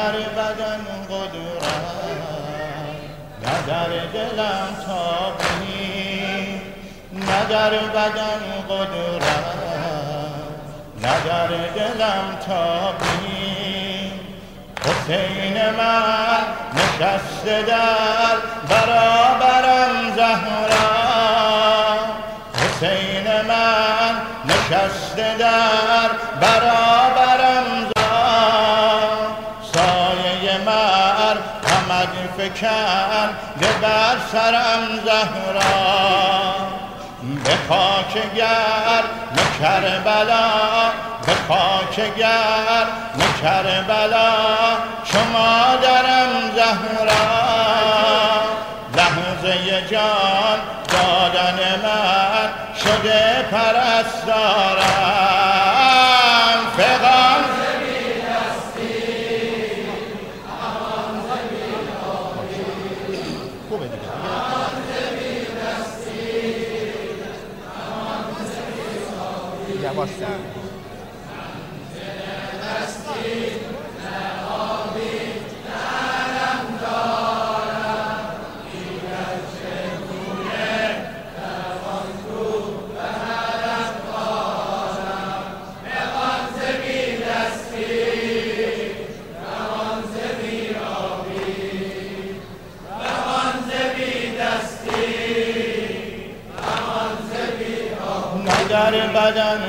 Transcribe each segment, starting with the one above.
در بدن قدرت، نه در دلم تابی، نه در بدن قدرت، نه در دلم تابی. حسین من نشسته در برابرم زهرا، حسین من نشسته در برابرم زهرا. سایه مرحمت فکن بر سرم زهرا، به خاک گرم کربلا، به خاک گرم کربلا چو مادرم زهرا. لحظه جان دادن من شده پرستارم. فغان در بدن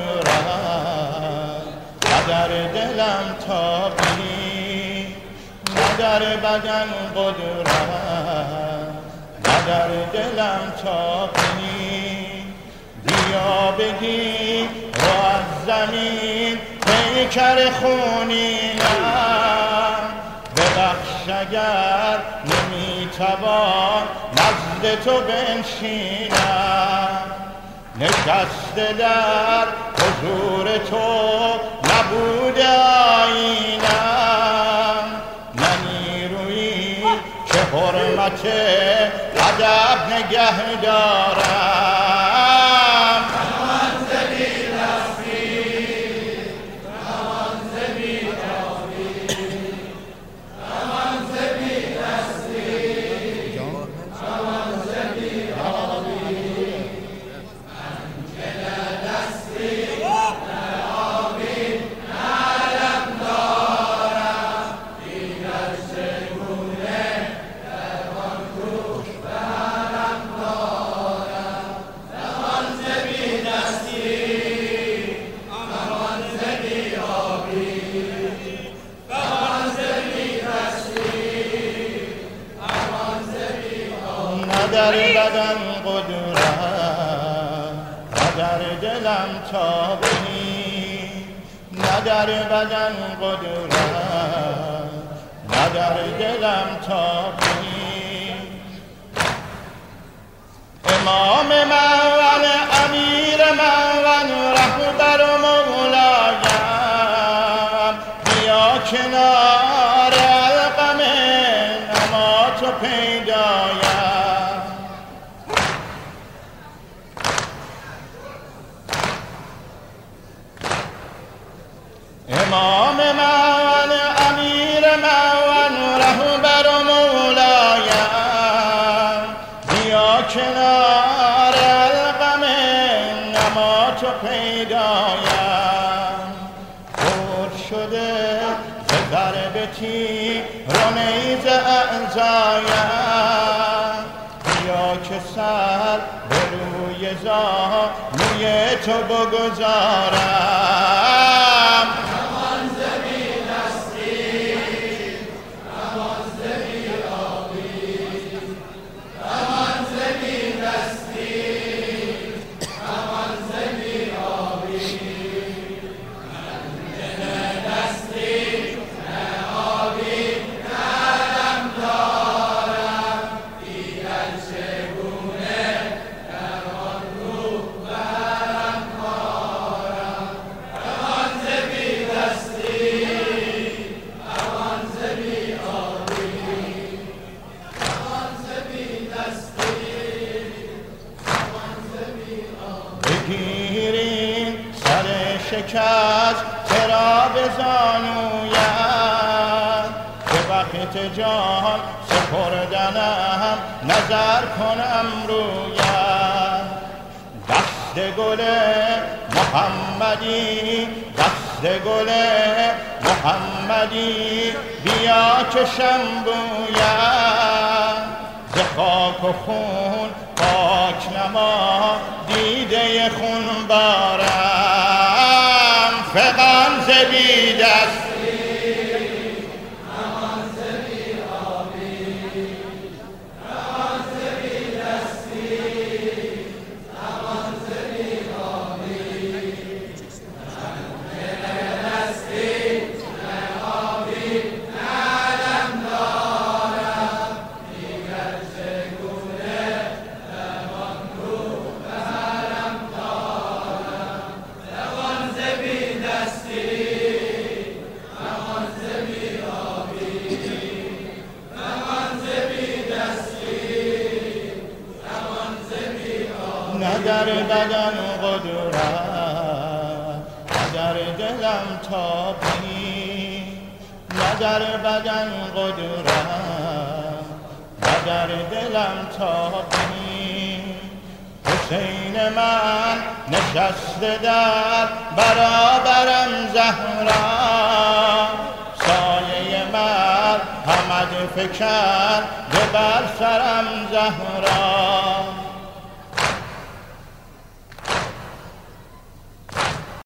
قدرت، نه در دلم تابی، نه در بدن قدرت، نه در دلم تابی. بیا بگی رو از زمین پیکر خونینم، ببخش اگر نمیتوان نزد تو بنشینم. نشسته در حضور تو نبوده آیینم، نه نیرویی که حرمت ادب نگه دارم. منزلی رفتی، منزلی آبی، منزلی رستی، منزلی آبی. در بدن قدرت، نه در دلم تابی، نه در بدن قدرت، نه در دلم تابی. امام من و امیر من و رهبر و مولایم، بیا کنار القم نمات و پیدایم. امام من امیر من رهبر و مولایم، بیا کنار القم نمات و پیدایم. خورد شده ز ضرب تیر و نیزه اعضایم، بیا که سر به روی زانوی تو بگذارم. شکست چرا به زانویم، خدمت جان سپردنم نظر کنم رویم. دست گل محمدی دست گل محمدی بیا چشم بویم. ز خاک و خون پاک نما دیده خون بارم. فغان ز بی دستی امان ز بی آبی، امان ز بی دستی، امان ز بی آبی، نه دستی نه آبی نعلم دارم، دیگر چگونه نمان رو بهرم دارم. امان ز بی دستی امان ز بی آبی، امان ز بی دستی، امان ز بی آبی. نه در بدن قدرت نه در دلم تابی. نه در بدن قدرت نه در دلم تابی. حسین من نشسته در برابرم زهرا. سایه من حمد فکن بر سرم زهرا.